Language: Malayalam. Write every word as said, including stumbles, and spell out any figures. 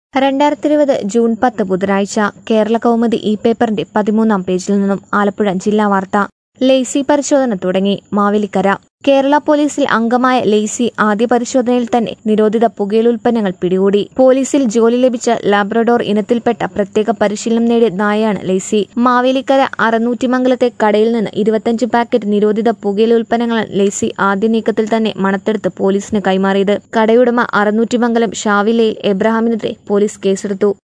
രണ്ടായിരത്തി ഇരുപത് ജൂൺ പത്ത് ബുധനാഴ്ച കേരള കൗമുദി ഇ പേപ്പറിന്റെ പതിമൂന്നാം പേജിൽ നിന്നും ആലപ്പുഴ ജില്ലാ വാർത്ത. ലെയ്സി പരിശോധന തുടങ്ങി. മാവേലിക്കര കേരള പോലീസിൽ അംഗമായ ലെയ്സി ആദ്യ പരിശോധനയിൽ തന്നെ നിരോധിത പുകയിലുൽപ്പന്നങ്ങൾ പിടികൂടി. പോലീസിൽ ജോലി ലഭിച്ച ലാബ്രഡോർ ഇനത്തിൽപ്പെട്ട പ്രത്യേക പരിശീലനം നേടിയ നായയാണ് ലെയ്സി. മാവേലിക്കര അറുന്നൂറ്റിമംഗലത്തെ കടയിൽ നിന്ന് ഇരുപത്തിയഞ്ച് പാക്കറ്റ് നിരോധിത പുകയിലുൽപ്പന്നങ്ങളാണ് ലെയ്സി ആദ്യ നീക്കത്തിൽ തന്നെ മണത്തെടുത്ത് പോലീസിന് കൈമാറിയത്. കടയുടമ അറുന്നൂറ്റിമംഗലം ഷാവിലയിൽ എബ്രഹാമിനെതിരെ പോലീസ് കേസെടുത്തു.